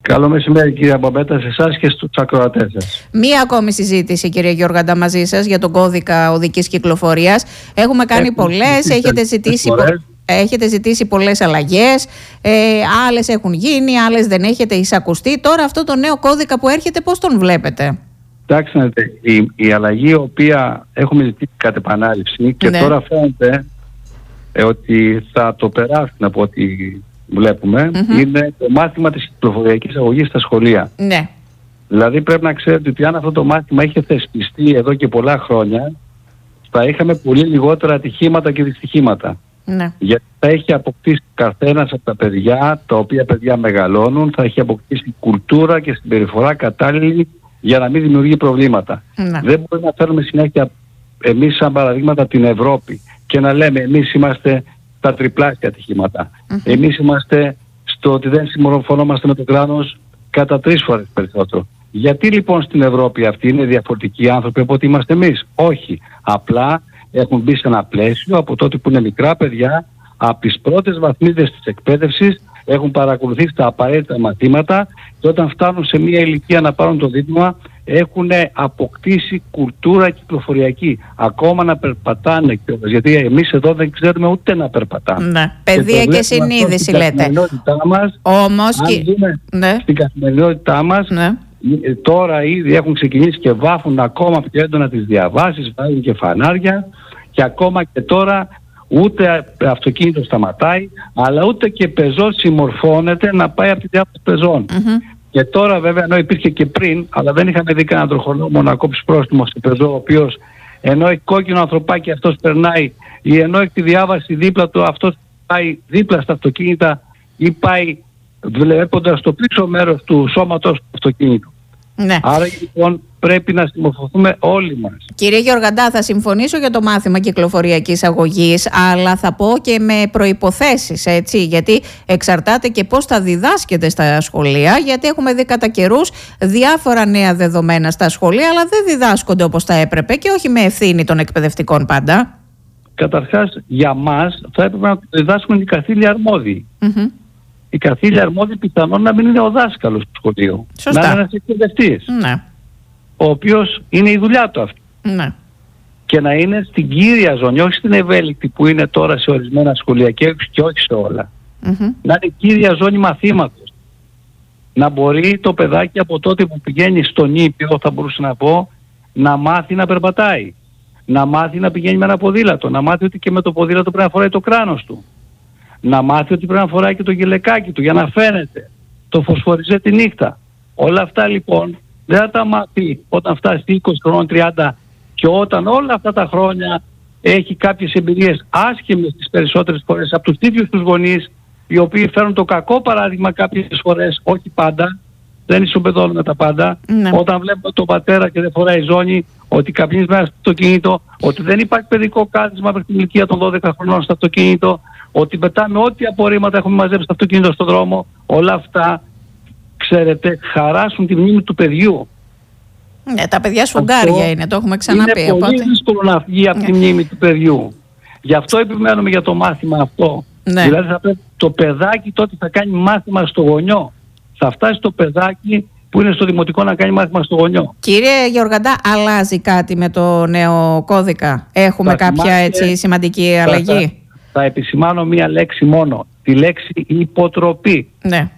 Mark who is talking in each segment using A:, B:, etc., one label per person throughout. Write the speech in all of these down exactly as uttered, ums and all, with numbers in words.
A: Καλό μεσημέρι, κυρία Μπαμπέτα, σε εσάς και στους ακροατές σας.
B: Μία ακόμη συζήτηση, κύριε Γιώργαντα, μαζί σας για τον κώδικα οδικής κυκλοφορίας. Έχουμε κάνει Έχουμε πολλές, έχετε ζητήσει, έχετε ζητήσει πολλές αλλαγές, ε, άλλες έχουν γίνει, άλλες δεν έχετε εισακουστεί. Τώρα αυτό το νέο κώδικα που έρχεται, πώς τον βλέπετε?
A: Κοιτάξτε, η, η αλλαγή η οποία έχουμε ζητήσει κατ' επανάληψη και
B: ναι.
A: τώρα φαίνεται ε, ότι θα το περάσουν από ό,τι βλέπουμε, mm-hmm. είναι το μάθημα της κυκλοφοριακής αγωγής στα σχολεία.
B: Ναι.
A: Δηλαδή πρέπει να ξέρετε ότι αν αυτό το μάθημα είχε θεσπιστεί εδώ και πολλά χρόνια, θα είχαμε πολύ λιγότερα ατυχήματα και δυστυχήματα.
B: Ναι.
A: Γιατί θα έχει αποκτήσει καθένας από τα παιδιά, τα οποία παιδιά μεγαλώνουν, θα έχει αποκτήσει κουλτούρα και συμπεριφορά κατάλληλη για να μην δημιουργεί προβλήματα.
B: Ναι.
A: Δεν μπορεί να φέρουμε συνέχεια εμείς σαν παραδείγματα την Ευρώπη και να λέμε εμείς είμαστε τα τριπλάσια ατυχήματα. Mm-hmm. Εμείς είμαστε στο ότι δεν συμμορφωνόμαστε με το κράνος κατά τρεις φορές περισσότερο. Γιατί λοιπόν στην Ευρώπη αυτοί είναι διαφορετικοί άνθρωποι από ότι είμαστε εμείς? Όχι. Απλά έχουν μπει σε ένα πλαίσιο από τότε που είναι μικρά παιδιά, από τις πρώτες βαθμίδες της εκπαίδευσης, έχουν παρακολουθήσει τα απαραίτητα μαθήματα και όταν φτάνουν σε μια ηλικία να πάρουν το δίπλωμα έχουν αποκτήσει κουλτούρα κυκλοφοριακή. Ακόμα να περπατάνε κιόλας. Γιατί εμείς εδώ δεν ξέρουμε ούτε να περπατάμε.
B: Ναι. Παιδεία και, και συνείδηση λέτε.
A: Μας,
B: Όμως
A: αν
B: και...
A: δούμε
B: ναι.
A: στην καθημερινότητά μας, ναι. τώρα ήδη έχουν ξεκινήσει και βάφουν ακόμα πιο έντονα τις διαβάσεις, βάζουν και φανάρια και ακόμα και τώρα ούτε αυτοκίνητο σταματάει, αλλά ούτε και πεζό συμμορφώνεται να πάει από τη διάβαση πεζών. Mm-hmm. Και τώρα βέβαια, ενώ υπήρχε και πριν, αλλά δεν είχαμε δει κανέναν τροχονόμο να κόψει πρόστιμο στο πεζό, ο οποίος ενώ έχει κόκκινο ανθρωπάκι αυτός περνάει, ή ενώ έχει τη διάβαση δίπλα του αυτός πάει δίπλα στα αυτοκίνητα ή πάει βλέποντας το πίσω μέρος του σώματος του αυτοκίνητου.
B: Ναι.
A: Άρα λοιπόν πρέπει να συμμορφωθούμε όλοι μας.
B: Κύριε Γιωργαντά, θα συμφωνήσω για το μάθημα κυκλοφοριακής αγωγής, αλλά θα πω και με προϋποθέσεις, έτσι, γιατί εξαρτάται και πώς θα διδάσκεται στα σχολεία, γιατί έχουμε δει κατά καιρούς διάφορα νέα δεδομένα στα σχολεία, αλλά δεν διδάσκονται όπως θα έπρεπε και όχι με ευθύνη των εκπαιδευτικών πάντα.
A: Καταρχάς, για μας θα έπρεπε να διδάσκουν οι καθήλοι αρμόδιοι.
B: Mm-hmm.
A: Οι καθήλοι αρμόδιοι πιθανόν να μην είναι ο δάσκαλος του σχολείου.
B: Σωστά.
A: Να είναι ένας εκπαιδευτής.
B: Ναι.
A: Ο οποίος είναι η δουλειά του αυτή.
B: Ναι.
A: Και να είναι στην κύρια ζώνη, όχι στην ευέλικτη που είναι τώρα σε ορισμένα σχολεία και, και όχι σε όλα. Mm-hmm. Να είναι κύρια ζώνη μαθήματος. Να μπορεί το παιδάκι από τότε που πηγαίνει στον Ήπιο, θα μπορούσα να πω, να μάθει να περπατάει. Να μάθει να πηγαίνει με ένα ποδήλατο. Να μάθει ότι και με το ποδήλατο πρέπει να φοράει το κράνος του. Να μάθει ότι πρέπει να φοράει και το γυλαικάκι του για να φαίνεται. Το φωσφοριζέ τη νύχτα. Όλα αυτά λοιπόν δεν θα τα μάθει όταν φτάσει είκοσι χρονών, τριάντα και όταν όλα αυτά τα χρόνια έχει κάποιες εμπειρίες άσχημες τις περισσότερες φορές από τους ίδιους τους γονείς, οι οποίοι φέρουν το κακό παράδειγμα κάποιες φορές, όχι πάντα, δεν ισοπεδώνουμε τα πάντα. Ναι. Όταν βλέπουμε τον πατέρα και δεν φοράει ζώνη, ότι καπνίζει μέσα στο αυτοκίνητο, ότι δεν υπάρχει παιδικό κάθισμα μέχρι την ηλικία των δώδεκα χρονών στο αυτοκίνητο, ότι πετάμε ό,τι απορρίμματα έχουμε μαζέψει στο αυτοκίνητο στον δρόμο, όλα αυτά, ξέρετε, χαράσουν τη μνήμη του παιδιού.
B: Ναι, τα παιδιά σφουγγάρια είναι, το έχουμε ξαναπεί.
A: Είναι
B: οπότε...
A: πολύ δύσκολο να βγει από ναι. τη μνήμη του παιδιού. Γι' αυτό επιμένουμε για το μάθημα αυτό.
B: Ναι.
A: Δηλαδή θα πρέπει το παιδάκι τότε θα κάνει μάθημα στο γονιό. Θα φτάσει το παιδάκι που είναι στο δημοτικό να κάνει μάθημα στο γονιό.
B: Κύριε Γιωργαντά, αλλάζει κάτι με το νέο κώδικα? Έχουμε θα κάποια έτσι σημαντική αλλαγή?
A: Θα, θα επισημάνω μία λέξη μόνο. Τη λέξη υποτροπή.
B: Ναι.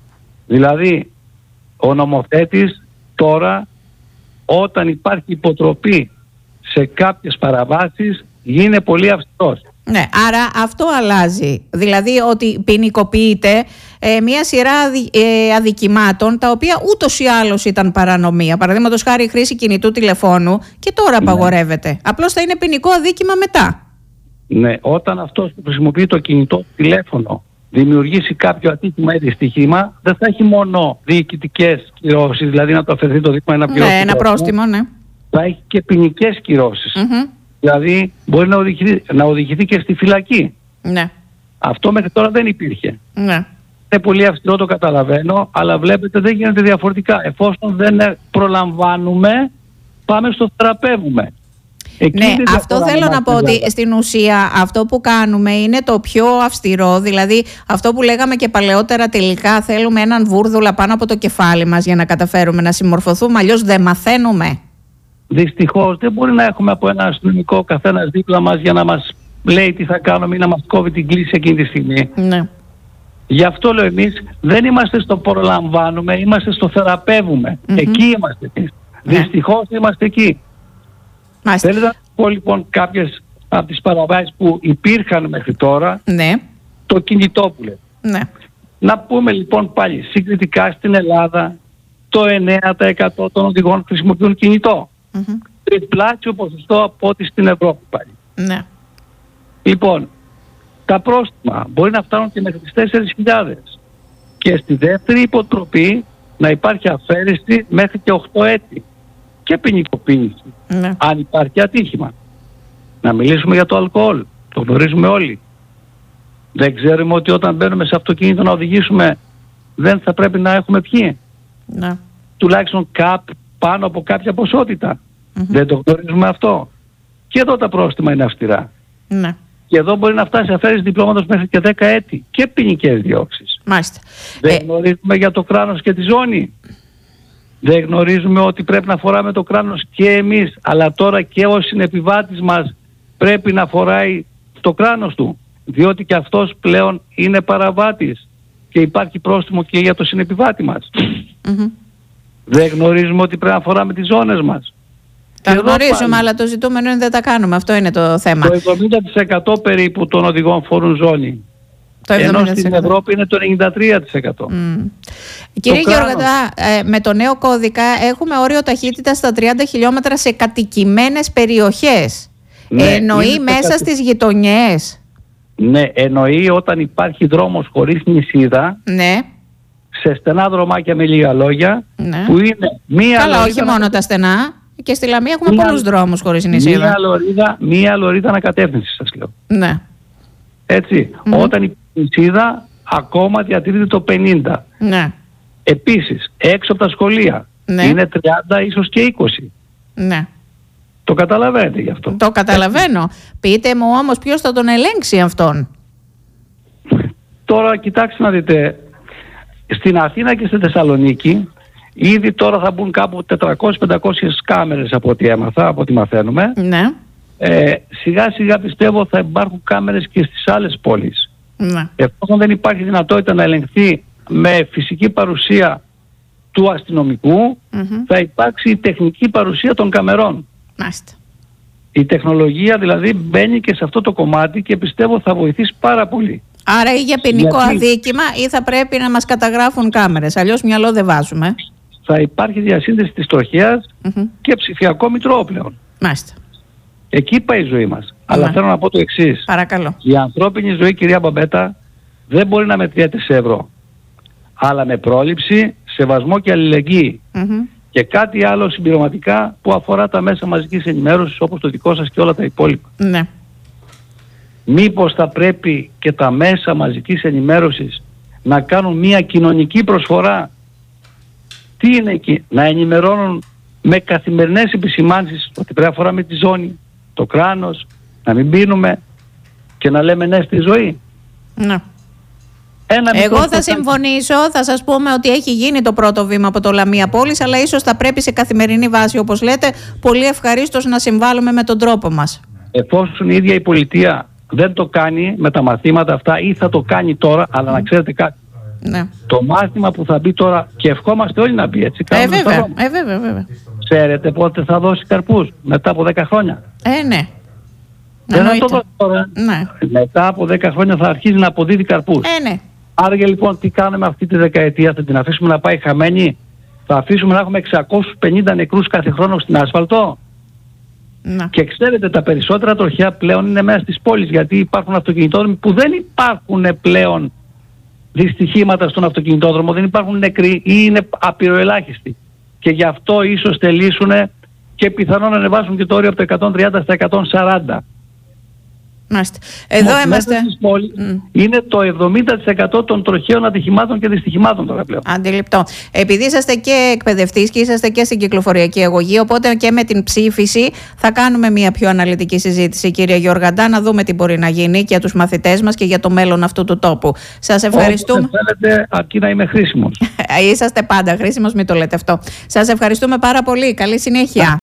A: Δηλαδή, ο νομοθέτης τώρα, όταν υπάρχει υποτροπή σε κάποιες παραβάσεις, γίνεται πολύ αυστηρός.
B: Ναι, άρα αυτό αλλάζει. Δηλαδή ότι ποινικοποιείται ε, μια σειρά αδι, ε, αδικημάτων τα οποία ούτως ή άλλως ήταν παρανομία. Παραδείγματος χάρη η χρήση κινητού τηλεφώνου και τώρα απαγορεύεται. Ναι. Απλώς θα είναι ποινικό αδίκημα μετά.
A: Ναι, όταν αυτός που χρησιμοποιεί το κινητό τηλέφωνο δημιουργήσει κάποιο ατύχημα ή δυστύχημα, δεν θα έχει μόνο διοικητικές κυρώσεις, δηλαδή να το αφαιρεθεί το δείγμα ένα
B: ναι, ένα πρόστιμο, ναι.
A: Θα έχει και ποινικές κυρώσεις.
B: Mm-hmm.
A: Δηλαδή μπορεί να οδηγηθεί, να οδηγηθεί και στη φυλακή.
B: Ναι.
A: Αυτό μέχρι τώρα δεν υπήρχε.
B: Ναι.
A: Είναι πολύ αυστηρό, το καταλαβαίνω, αλλά βλέπετε δεν γίνεται διαφορετικά. Εφόσον δεν προλαμβάνουμε, πάμε στο θεραπεύουμε.
B: Ναι, αυτό θέλω να πω ότι στην ουσία αυτό που κάνουμε είναι το πιο αυστηρό, δηλαδή αυτό που λέγαμε και παλαιότερα, τελικά θέλουμε έναν βούρδουλα πάνω από το κεφάλι μας για να καταφέρουμε να συμμορφωθούμε, αλλιώς δεν μαθαίνουμε.
A: Δυστυχώς δεν μπορεί να έχουμε από ένα αστυνομικό καθένας δίπλα μας για να μας λέει τι θα κάνουμε ή να μας κόβει την κλίση εκείνη τη στιγμή.
B: Ναι.
A: Γι' αυτό λέω, εμείς δεν είμαστε στο προλαμβάνουμε, είμαστε στο θεραπεύουμε. Mm-hmm. Εκεί είμαστε εμείς. Ναι. Δυστυχώς είμαστε εκεί.
B: Μάλιστα.
A: Θέλετε να πω λοιπόν κάποιες από τις παραβάσεις που υπήρχαν μέχρι τώρα.
B: Ναι.
A: Το κινητό που λέει.
B: Ναι.
A: Να πούμε λοιπόν πάλι συγκριτικά στην Ελλάδα το εννέα τοις εκατό των οδηγών χρησιμοποιούν κινητό. Mm-hmm. Τριπλάσιο ποσοστό από ό,τι στην Ευρώπη πάλι.
B: Ναι.
A: Λοιπόν, τα πρόστιμα μπορεί να φτάνουν και μέχρι τις τέσσερις χιλιάδες. Και στη δεύτερη υποτροπή να υπάρχει αφαίρεση μέχρι και οκτώ έτη. Και ποινικοποίηση. Ναι. Αν υπάρχει ατύχημα. Να μιλήσουμε για το αλκοόλ. Το γνωρίζουμε όλοι. Δεν ξέρουμε ότι όταν μπαίνουμε σε αυτοκίνητο να οδηγήσουμε δεν θα πρέπει να έχουμε πιει. Ναι. Τουλάχιστον κάπ πάνω από κάποια ποσότητα. Mm-hmm. Δεν το γνωρίζουμε αυτό. Και εδώ τα πρόστιμα είναι αυστηρά. Ναι. Και εδώ μπορεί να φτάσει αφαίρεση διπλώματος μέχρι και δέκα έτη. Και ποινικές διώξεις.
B: Μάλιστα.
A: Δεν
B: ε...
A: γνωρίζουμε για το κράνος και τη ζώνη. Δεν γνωρίζουμε ότι πρέπει να φοράμε το κράνος και εμείς, αλλά τώρα και ο συνεπιβάτης μας πρέπει να φοράει το κράνος του, διότι και αυτός πλέον είναι παραβάτης και υπάρχει πρόστιμο και για το συνεπιβάτη μας. Mm-hmm. Δεν γνωρίζουμε ότι πρέπει να φοράμε τις ζώνες μας.
B: Τα γνωρίζουμε, αλλά το ζητούμενο είναι δεν τα κάνουμε. Αυτό είναι το θέμα.
A: Το εβδομήντα τοις εκατό περίπου των οδηγών φορούν ζώνη. Το ενώ στην Ευρώπη είναι το ενενήντα τρία τοις εκατό. Mm.
B: Κύριε Γεωργαντά, ε, με το νέο κώδικα έχουμε όριο ταχύτητα στα τριάντα χιλιόμετρα σε κατοικημένες περιοχές. Ναι, εννοεί μέσα κατη... στις γειτονιές.
A: Ναι, εννοεί όταν υπάρχει δρόμος χωρίς νησίδα,
B: ναι,
A: σε στενά δρομάκια με λίγα λόγια, ναι, που είναι μία...
B: Καλά, όχι μόνο να... τα στενά. Και στη Λαμία έχουμε μία... πολλούς δρόμους χωρίς νησίδα.
A: Μία λωρίδα, μία λωρίδα ανακατεύθυνση, σας λέω.
B: Ναι.
A: Έτσι, mm-hmm. όταν η νησίδα ακόμα διατηρείται το πενήντα.
B: Ναι.
A: Επίσης, έξω από τα σχολεία, ναι, είναι τριάντα ίσως και είκοσι.
B: Ναι.
A: Το καταλαβαίνετε γι' αυτό.
B: Το καταλαβαίνω. Έτσι. Πείτε μου όμως ποιος θα τον ελέγξει αυτόν.
A: Τώρα κοιτάξτε να δείτε, στην Αθήνα και στη Θεσσαλονίκη ήδη τώρα θα μπουν κάπου τετρακόσιες με πεντακόσιες κάμερες από ό,τι έμαθα, από ό,τι μαθαίνουμε.
B: Ναι.
A: Ε, σιγά σιγά πιστεύω θα υπάρχουν κάμερες και στις άλλες πόλεις.
B: Ναι.
A: Εφόσον δεν υπάρχει δυνατότητα να ελεγχθεί με φυσική παρουσία του αστυνομικού, mm-hmm. θα υπάρξει η τεχνική παρουσία των καμερών.
B: Μάλιστα.
A: Η τεχνολογία δηλαδή μπαίνει και σε αυτό το κομμάτι και πιστεύω θα βοηθήσει πάρα πολύ.
B: Άρα ή για ποινικό Γιατί... αδίκημα ή θα πρέπει να μας καταγράφουν κάμερες, αλλιώς μυαλό δεν βάζουμε.
A: Θα υπάρχει διασύνδεση της τροχέας mm-hmm. και ψηφιακό μητρό πλέον.
B: Μάλιστα.
A: Εκεί πάει η ζωή μας. Mm-hmm. Αλλά θέλω να πω το εξής.
B: Παρακαλώ.
A: Η ανθρώπινη ζωή, κυρία Μπαμπέτα, δεν μπορεί να μετριέται σε ευρώ. Αλλά με πρόληψη, σεβασμό και αλληλεγγύη. Mm-hmm. Και κάτι άλλο συμπληρωματικά που αφορά τα μέσα μαζικής ενημέρωσης όπως το δικό σας και όλα τα υπόλοιπα.
B: Ναι.
A: Μήπως θα πρέπει και τα μέσα μαζικής ενημέρωσης να κάνουν μια κοινωνική προσφορά. Τι είναι εκεί, να ενημερώνουν με καθημερινές επισημάνσεις ότι πρέπει να φοράμε τη ζώνη, το κράνος, να μην πίνουμε και να λέμε ναι στη ζωή.
B: Ναι. Ένα Εγώ θα συμφωνήσω, θα σας πούμε ότι έχει γίνει το πρώτο βήμα από το Λαμία Πόλης, αλλά ίσως θα πρέπει σε καθημερινή βάση, όπως λέτε, πολύ ευχαρίστως να συμβάλλουμε με τον τρόπο μας. Εφόσον η ίδια η πολιτεία δεν το κάνει με τα μαθήματα αυτά ή θα το κάνει τώρα, αλλά mm. να ξέρετε κάτι. Ναι. Το μάθημα που θα μπει τώρα, και ευχόμαστε όλοι να μπει έτσι. Ε, βέβαια, ε, βέβαια, βέβαια.
A: Ξέρετε πότε θα δώσει καρπούς, μετά από δέκα χρόνια.
B: Ε, ναι.
A: Δεν θα το δώσει τώρα.
B: Ναι.
A: Μετά από δέκα χρόνια θα αρχίσει να αποδίδει καρπούς.
B: Ε, ναι.
A: Άρα λοιπόν τι κάνουμε αυτή τη δεκαετία, θα την αφήσουμε να πάει χαμένη, θα αφήσουμε να έχουμε εξακόσιους πενήντα νεκρούς κάθε χρόνο στην άσφαλτο. Να. Και ξέρετε, τα περισσότερα τροχιά πλέον είναι μέσα στις πόλεις, γιατί υπάρχουν αυτοκινητόδρομοι που δεν υπάρχουν πλέον δυστυχήματα στον αυτοκινητόδρομο, δεν υπάρχουν νεκροί ή είναι απειροελάχιστοι. Και γι' αυτό ίσως θελήσουν και πιθανόν να ανεβάσουν και το όριο από το εκατόν τριάντα στα εκατόν σαράντα.
B: Μάλιστα. Εδώ
A: Μο,
B: είμαστε.
A: Μέσα στις πόλεις mm. είναι το εβδομήντα τοις εκατό των τροχαίων ατυχημάτων και δυστυχημάτων τώρα πλέον.
B: Αντιληπτό. Επειδή είσαστε και εκπαιδευτής και είσαστε και στην κυκλοφοριακή αγωγή, οπότε και με την ψήφιση θα κάνουμε μια πιο αναλυτική συζήτηση, κύριε Γιοργαντά, να δούμε τι μπορεί να γίνει και για τους μαθητές μας και για το μέλλον αυτού του τόπου. Σας ευχαριστούμε.
A: Όπως θέλετε, αρκεί να είμαι χρήσιμος.
B: Είσαστε πάντα χρήσιμος, μην το λέτε αυτό. Σας ευχαριστούμε πάρα πολύ. Καλή συνέχεια.